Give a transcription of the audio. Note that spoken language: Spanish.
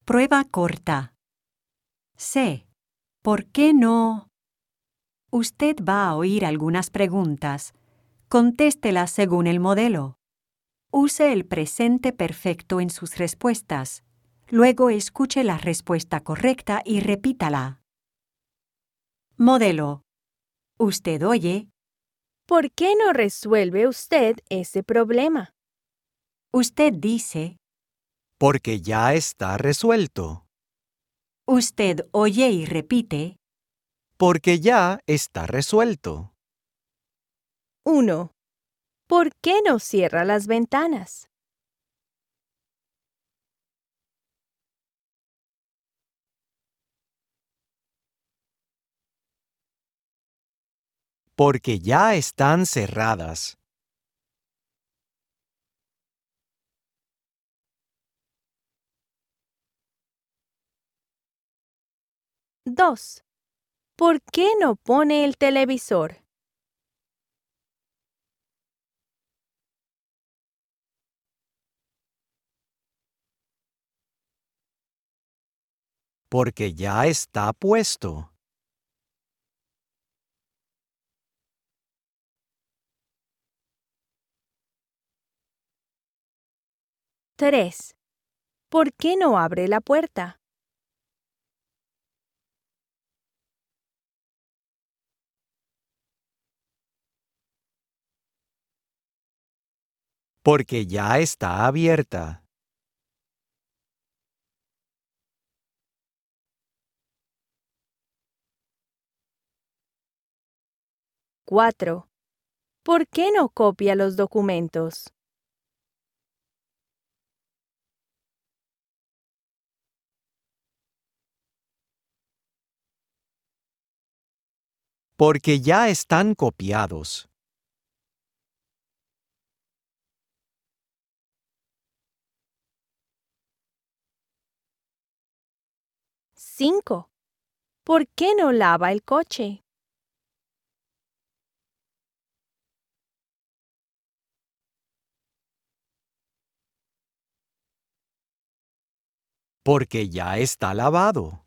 Prueba corta. C. ¿Por qué no? Usted va a oír algunas preguntas. Contéstelas según el modelo. Use el presente perfecto en sus respuestas. Luego escuche la respuesta correcta y repítala. Modelo. Usted oye. ¿Por qué no resuelve usted ese problema? Usted dice. Porque ya está resuelto. Usted oye y repite. Porque ya está resuelto. 1. ¿Por qué no cierra las ventanas? Porque ya están cerradas. 2. ¿Por qué no pone el televisor? Porque ya está puesto. 3. ¿Por qué no abre la puerta? Porque ya está abierta. 4. ¿Por qué no copia los documentos? Porque ya están copiados. 5. ¿Por qué no lava el coche? Porque ya está lavado.